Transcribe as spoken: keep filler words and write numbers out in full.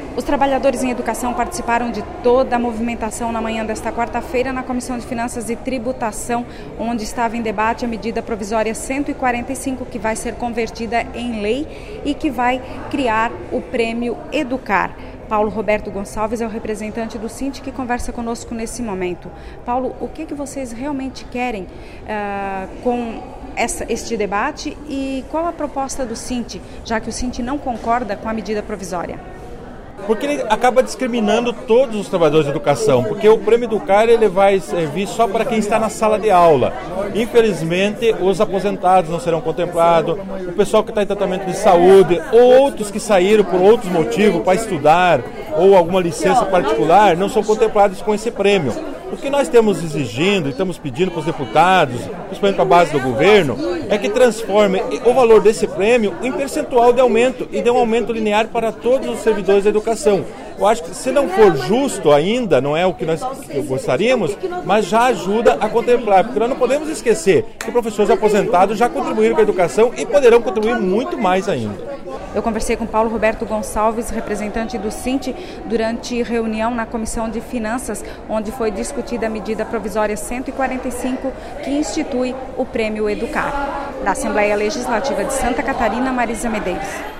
Os trabalhadores em educação participaram de toda a movimentação na manhã desta quarta-feira na Comissão de Finanças e Tributação, onde estava em debate a medida provisória cento e quarenta e cinco, que vai ser convertida em lei e que vai criar o Prêmio Educar. Paulo Roberto Gonçalves é o representante do Sint que conversa conosco nesse momento. Paulo, o que, que vocês realmente querem uh, com essa, este debate e qual a proposta do Sint, já que o Sint não concorda com a medida provisória? Porque ele acaba discriminando todos os trabalhadores de educação, porque o Prêmio Educar ele vai servir só para quem está na sala de aula. Infelizmente, os aposentados não serão contemplados, o pessoal que está em tratamento de saúde, ou outros que saíram por outros motivos para estudar, ou alguma licença particular, não são contemplados com esse prêmio. O que nós estamos exigindo e estamos pedindo para os deputados, principalmente para a base do governo, é que transforme o valor desse prêmio em percentual de aumento e dê um aumento linear para todos os servidores da educação. Eu acho que se não for justo ainda, não é o que nós gostaríamos, mas já ajuda a contemplar, porque nós não podemos esquecer que professores aposentados já contribuíram com a educação e poderão contribuir muito mais ainda. Eu conversei com Paulo Roberto Gonçalves, representante do Sint, durante reunião na Comissão de Finanças, onde foi discutida a medida provisória cento e quarenta e cinco, que institui o Prêmio Educar. Da Assembleia Legislativa de Santa Catarina, Marisa Medeiros.